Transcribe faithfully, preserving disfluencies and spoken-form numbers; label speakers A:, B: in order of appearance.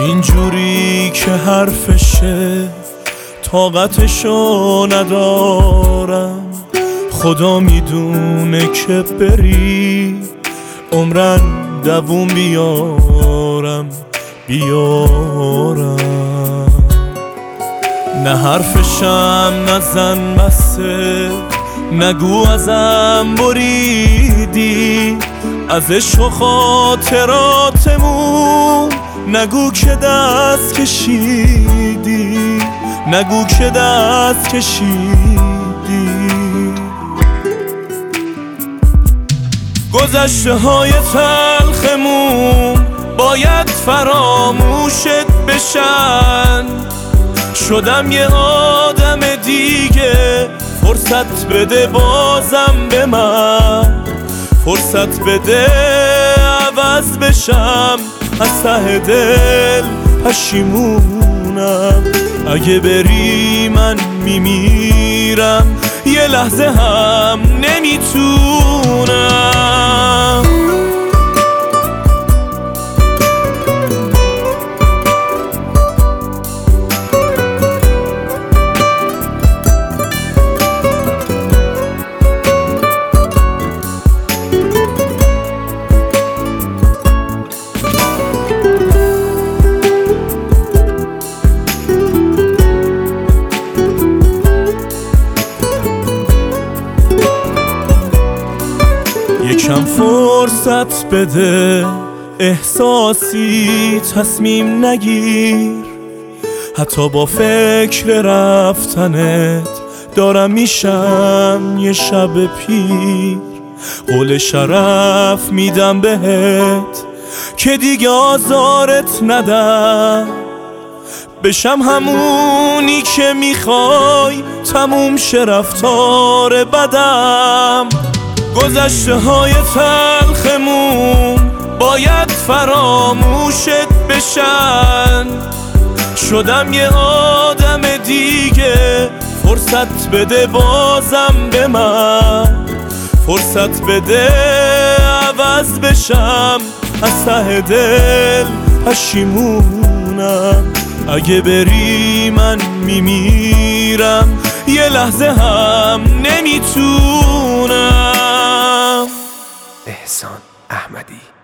A: اینجوری که حرفشه طاقتشو ندارم، خدا میدونه که بری عمرن دووم بیارم بیارم. نه حرفشم نزن بسه، نگو ازم بریدی، از عشق و خاطراتمون نگو که دست کشیدی، نگو که دست کشیدی. گذشته های تلخمون باید فراموشت بشن، شدم یه آدم دیگه، فرصت بده بازم به من، فرصت بده عوض بشم، از ته دل پشیمونم. اگه بری من میمیرم، یه لحظه هم نمیتونم. یکم فرصت بده، احساسی تصمیم نگیر، حتی با فکر رفتنت دارم میشم یه شب پیر. قول شرف میدم بهت که دیگه آزارت ندم، بشم همونی که میخوای، تموم شه رفتار بدم. گذشته های تلخمون باید فراموشت بشن، شدم یه آدم دیگه، فرصت بده بازم به من، فرصت بده عوض بشم، از ته دل پشیمونم. اگه بری من میمیرم، یه لحظه هم نمیتونم.
B: احسان احمدی.